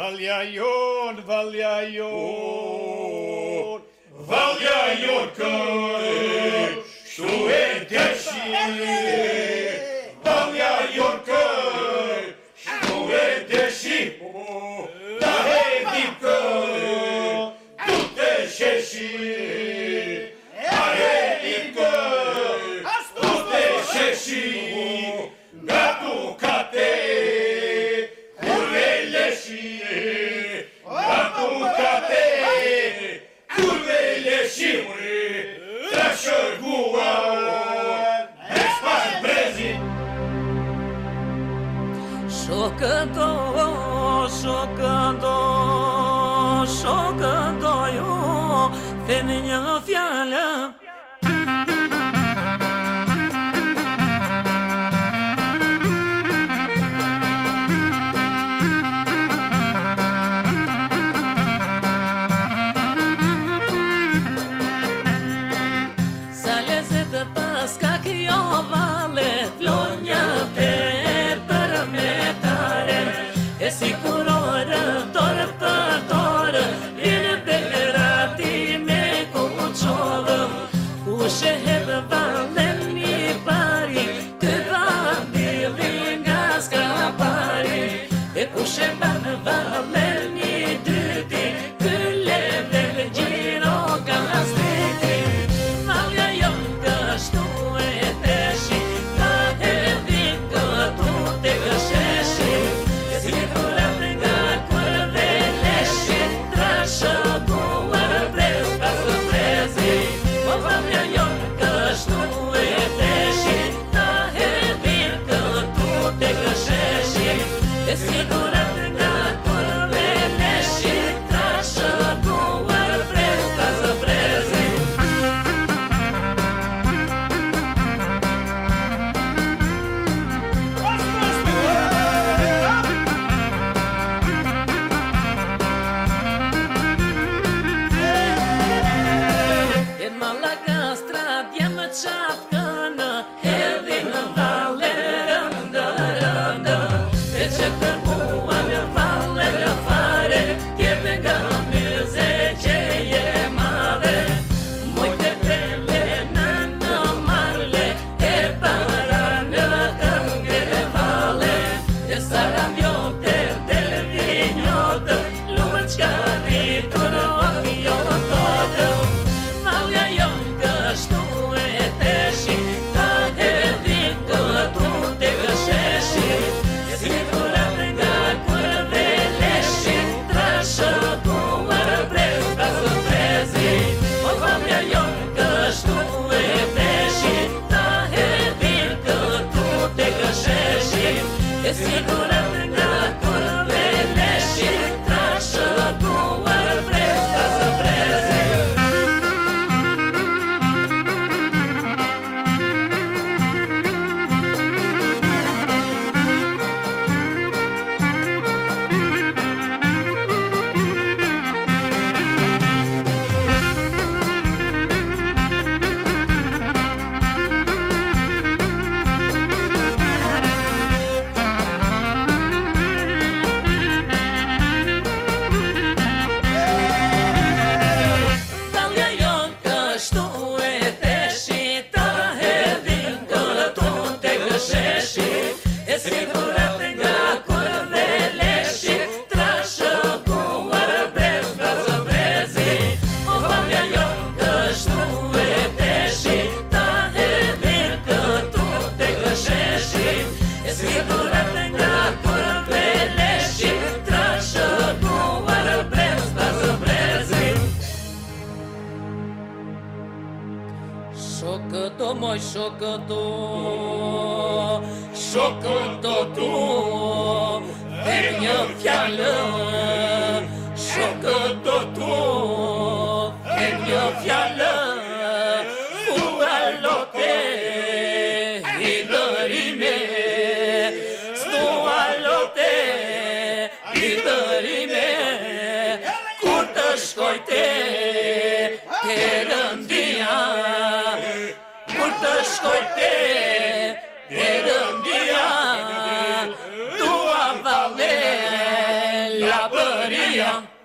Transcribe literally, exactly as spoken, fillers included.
Valjajon, valjajon, valjajon kaj študenti, valjajon kaj študenti, da hedim kaj tute šeši, da hedim kaj tute šeši, gatu kate. Gatucate, curvele și trașăgua, espas brezi. Șocădo, șocădo, șocădo, eu, femeia fială. Șocădo, șocădo tu, venia fială, șocădo tu, venia fială, cu alote, idărime, stu alote, idărime, curtă școite, te rândia. Școite, te rândia, tu avale, la păria